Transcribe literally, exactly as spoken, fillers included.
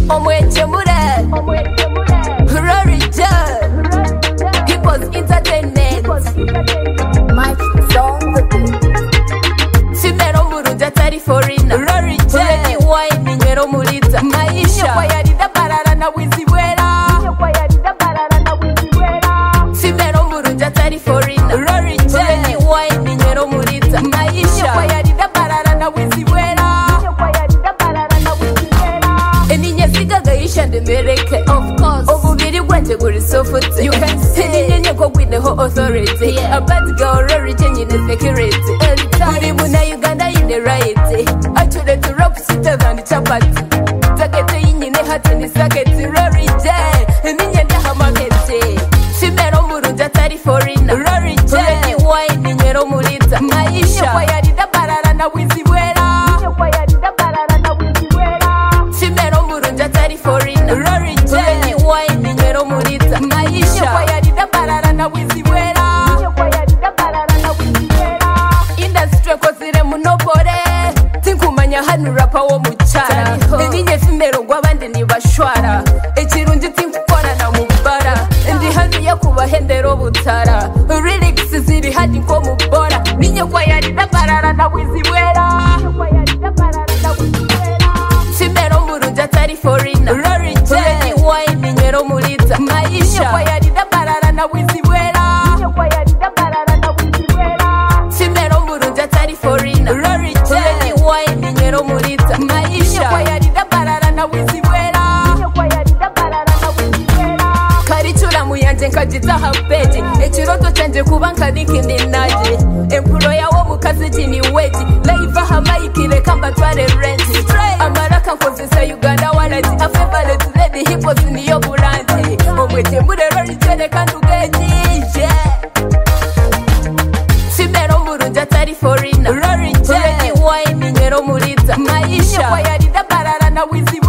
Omwechemure Rory J Hippos Entertainment Mike Song Femero murunja tari foreigner Rory J Uleni wine nyero mulita Maisha Nyokwa yarida barara na wizi wera Nyokwa yarida barara na wizi wera Femero murunja tari foreigner Rory J Uleni wine nyero mulita Maisha Nyokwa yarida barara na wizi wera Nyokwa yarida barara na wizi wera Eninye sigaga isha ndemereke Of course Obubiri gwanje guri sofute You can see Eninye nyeko gwineho authority yeah. A bad girl Rory J nyine security Uri muna Uganda yine right Achure to rope sweeter than chapati Takete yinyine hati ni saketi Rory J Eninye ndaha maketi Femero murunja tari foreigner Rory J Uleni wine nyero mulita Maisha Nyokwa yarida barara na wizi wera Nyokwa yarida barara na wizi wera Femero murunja tari foreigner Rory J Uleni wine nyero mulita Maisha Nyokwa yarida barara na wizi wera Nyokwa yarida barara na wizi wera Industry kozire munopore Tinkumanya hanu rapa wo muchara Eninye femero gwabandi ni bashwara Ekirundi tinkukora na mubara Ndi hanu yakuba hendero butara Lyrics ziri hadi ko mubora Ninye kwa yarida barara na wizi wera Nyokwa yarida barara na wizi wera Femero murunja tari foreigner Rory J Uleni wine nyero mulita Maisha Nyokwa yarida barara na wizi wera Nyokwa yarida barara na wizi wera Femero murunja tari foreigner Rory J Uleni wine nyero mulita Maisha Nyokwa yarida barara na wizi wera Nyokwa yarida barara na wizi wera Karichura muyanje nkagitaha page Ekiroto cyanje kuba nkadiki ndinaje Employer wo mukazi jini weji Live hamayikire kamba tware rent Amaraka nkozesa Uganda walati A favorite lady hippos niyo buranti Omwechemure Rory J kandugeji yeah Femero murunja tari foreigner Rory J Uleni wine nyero mulita Maisha Nyokwa yarida barara na wizi